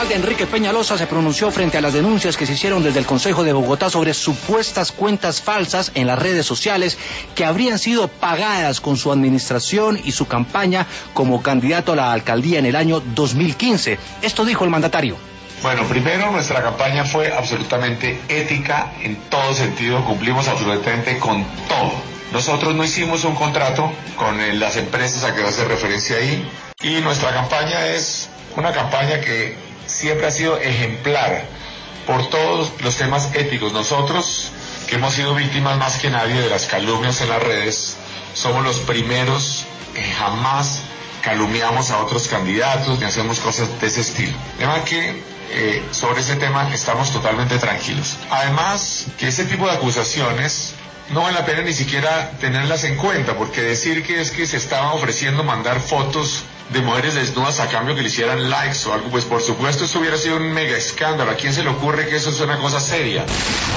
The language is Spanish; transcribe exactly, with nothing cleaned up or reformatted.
alcalde Enrique Peñalosa se pronunció frente a las denuncias que se hicieron desde el Consejo de Bogotá sobre supuestas cuentas falsas en las redes sociales que habrían sido pagadas con su administración y su campaña como candidato a la alcaldía en el año dos mil quince. Esto dijo el mandatario. Bueno, primero, nuestra campaña fue absolutamente ética en todo sentido, cumplimos absolutamente con todo. Nosotros no hicimos un contrato con las empresas a que hace referencia ahí, y nuestra campaña es una campaña que siempre ha sido ejemplar por todos los temas éticos. Nosotros, que hemos sido víctimas más que nadie de las calumnias en las redes, somos los primeros que jamás calumniamos a otros candidatos ni hacemos cosas de ese estilo. Además que eh, sobre ese tema estamos totalmente tranquilos. Además que ese tipo de acusaciones no vale la pena ni siquiera tenerlas en cuenta, porque decir que es que se estaban ofreciendo mandar fotos de mujeres desnudas a cambio que le hicieran likes o algo, pues por supuesto eso hubiera sido un mega escándalo. ¿A quién se le ocurre que eso es una cosa seria?